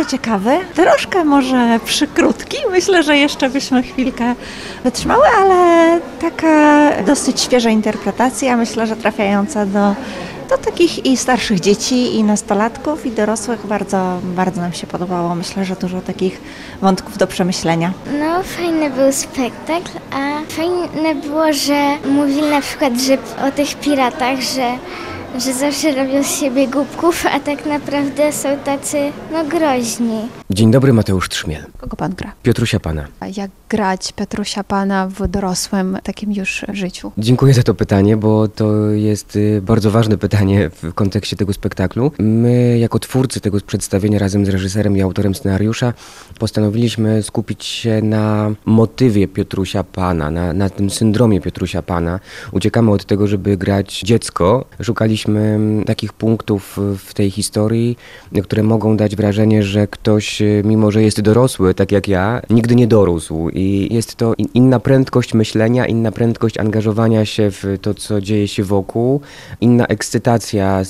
ciekawy, troszkę może przykrótki. Myślę, że jeszcze byśmy chwilkę wytrzymały, ale taka dosyć świeża interpretacja, myślę, że trafiająca do takich i starszych dzieci, i nastolatków, i dorosłych. Bardzo, bardzo nam się podobało. Myślę, że dużo takich wątków do przemyślenia. No, fajny był spektakl, a fajne było, że mówili na przykład, że o tych piratach, że zawsze robią z siebie głupków, a tak naprawdę są tacy, groźni. Dzień dobry, Mateusz Trzmiel. Kogo pan gra? Piotrusia Pana. A jak grać Piotrusia Pana w dorosłym takim już życiu? Dziękuję za to pytanie, bo to jest bardzo ważne pytanie w kontekście tego spektaklu. My jako twórcy tego przedstawienia razem z reżyserem i autorem scenariusza postanowiliśmy skupić się na motywie Piotrusia Pana, na tym syndromie Piotrusia Pana. Uciekamy od tego, żeby grać dziecko. Szukaliśmy takich punktów w tej historii, które mogą dać wrażenie, że ktoś, mimo że jest dorosły, tak jak ja, nigdy nie dorósł. I jest to inna prędkość myślenia, inna prędkość angażowania się w to, co dzieje się wokół, inna ekscytacja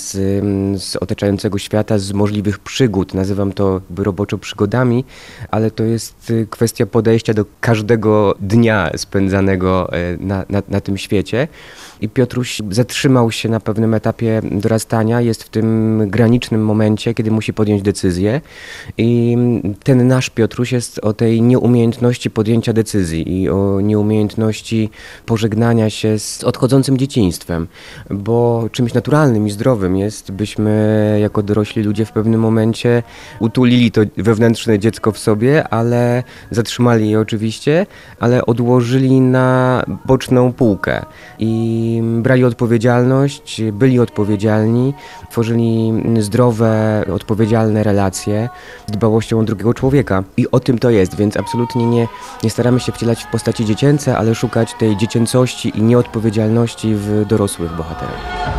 z otaczającego świata, z możliwych przygód. Nazywam to roboczo przygodami, ale to jest kwestia podejścia do każdego dnia spędzanego na tym świecie. I Piotruś zatrzymał się na pewnym etapie dorastania, jest w tym granicznym momencie, kiedy musi podjąć decyzję. I ten nasz Piotruś jest o tej nieumiejętności podjęcia decyzji i o nieumiejętności pożegnania się z odchodzącym dzieciństwem, bo czymś naturalnym i zdrowym jest, byśmy jako dorośli ludzie w pewnym momencie utulili to wewnętrzne dziecko w sobie, ale zatrzymali je oczywiście, ale odłożyli na boczną półkę i brali odpowiedzialność, byli odpowiedzialni, tworzyli zdrowe, odpowiedzialne relacje z dbałością o drugiego człowieka. I o tym to jest, więc absolutnie nie staramy się wcielać w postaci dziecięce, ale szukać tej dziecięcości i nieodpowiedzialności w dorosłych bohaterach.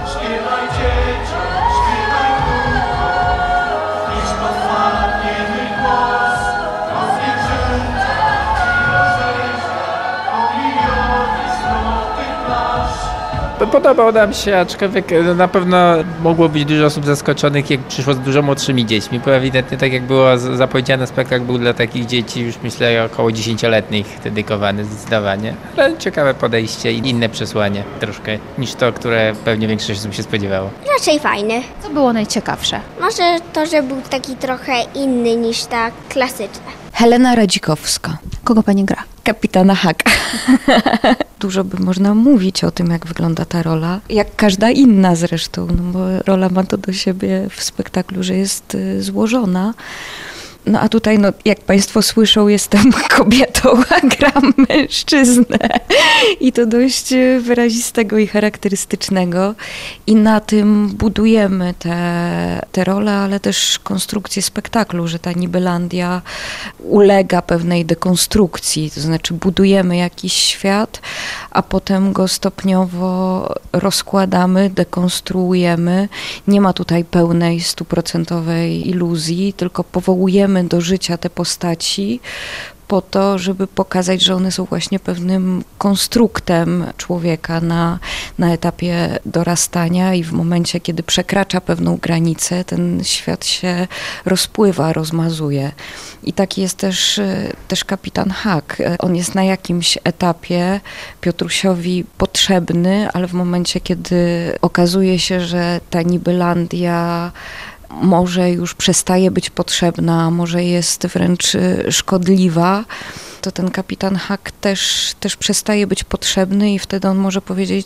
Podobał nam się, aczkolwiek na pewno mogło być dużo osób zaskoczonych, jak przyszło z dużo młodszymi dziećmi, bo ewidentnie, tak jak było zapowiedziane, spektakl był dla takich dzieci już myślę około 10-letnich dedykowany zdecydowanie, ale ciekawe podejście i inne przesłanie troszkę niż to, które pewnie większość osób się spodziewało. Raczej fajny. Co było najciekawsze? Może to, że był taki trochę inny niż ta klasyczna. Helena Radzikowska. Kogo pani gra? Kapitana Haka. Dużo by można mówić o tym, jak wygląda ta rola, jak każda inna zresztą, bo rola ma to do siebie w spektaklu, że jest złożona. No a tutaj, jak państwo słyszą, jestem kobietą, a gram mężczyznę. I to dość wyrazistego i charakterystycznego. I na tym budujemy te role, ale też konstrukcję spektaklu, że ta Nibelandia ulega pewnej dekonstrukcji. To znaczy budujemy jakiś świat, a potem go stopniowo rozkładamy, dekonstruujemy. Nie ma tutaj pełnej, 100% iluzji, tylko powołujemy do życia te postaci po to, żeby pokazać, że one są właśnie pewnym konstruktem człowieka na etapie dorastania i w momencie, kiedy przekracza pewną granicę, ten świat się rozpływa, rozmazuje. I taki jest też kapitan Hak. On jest na jakimś etapie Piotrusiowi potrzebny, ale w momencie, kiedy okazuje się, że ta Nibelandia może już przestaje być potrzebna, może jest wręcz szkodliwa, to ten kapitan Hak też przestaje być potrzebny i wtedy on może powiedzieć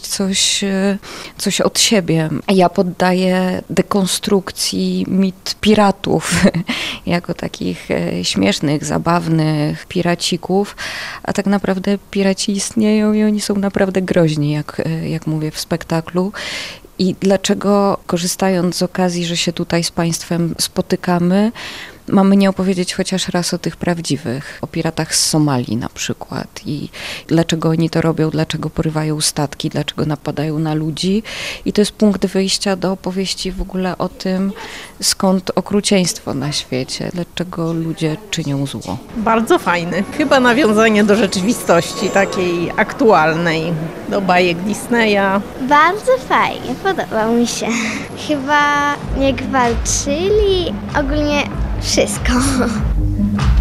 coś od siebie. Ja poddaję dekonstrukcji mit piratów jako takich śmiesznych, zabawnych piracików, a tak naprawdę piraci istnieją i oni są naprawdę groźni, jak mówię w spektaklu. I dlaczego, korzystając z okazji, że się tutaj z państwem spotykamy, mamy nie opowiedzieć chociaż raz o tych prawdziwych, o piratach z Somalii na przykład i dlaczego oni to robią, dlaczego porywają statki, dlaczego napadają na ludzi. I to jest punkt wyjścia do opowieści w ogóle o tym, skąd okrucieństwo na świecie, dlaczego ludzie czynią zło. Bardzo fajny. Chyba nawiązanie do rzeczywistości takiej aktualnej, do bajek Disneya. Bardzo fajnie, podobał mi się. Chyba jak walczyli, ogólnie Wszystko.